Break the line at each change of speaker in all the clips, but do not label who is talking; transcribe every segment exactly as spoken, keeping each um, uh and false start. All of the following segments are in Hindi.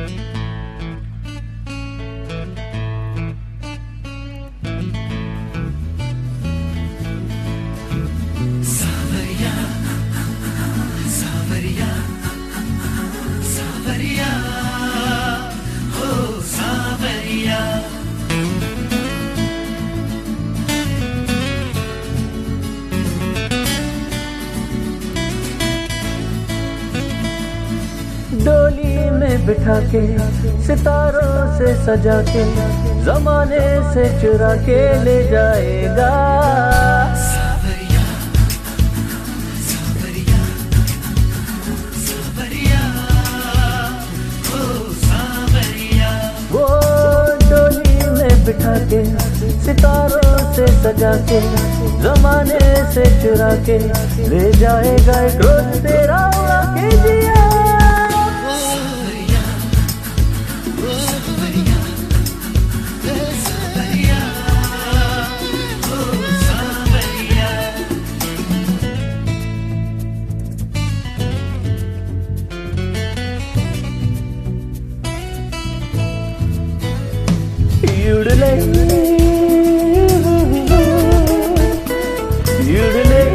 डोली में बिठा के सितारों से सजा के जमाने से चुरा के ले जाएगा।
सावरिया, सावरिया, सावरिया, ओ सावरिया।
वो डोली में बिठा के सितारों से सजा के जमाने से चुरा के ले जाएगा। एक रोज तेरा उड़ा के जिया। Yodelay, yodelay,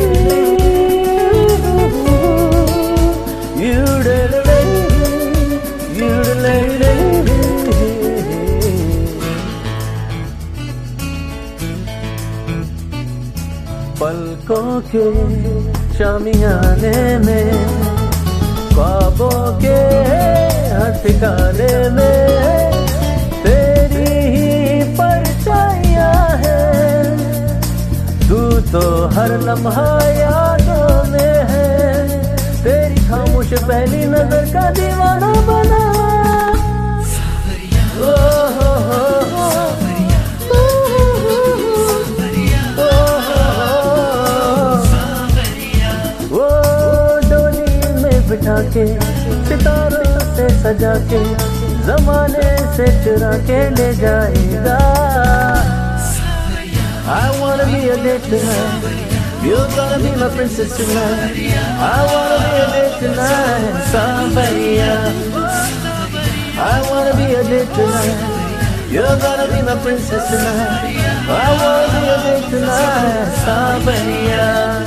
yodelay, yodelay. पलकों के शामियाने में ख्वाबों के हर ठिकाने में तेरी ही परछाइयां हैं। तू तो हर लम्हा यादों में है। तेरी खामोश पहली नजर का दीवाना बना। ओ हो हो हो बिठा के सितारों से सजा के जमाने से चुरा के ले जाएगा। I wanna be a date tonight. You're gonna be my princess tonight. I wanna be a date tonight. Saavariya. I wanna be a date tonight. You're gonna be my princess tonight. I wanna be a date tonight. Saavariya.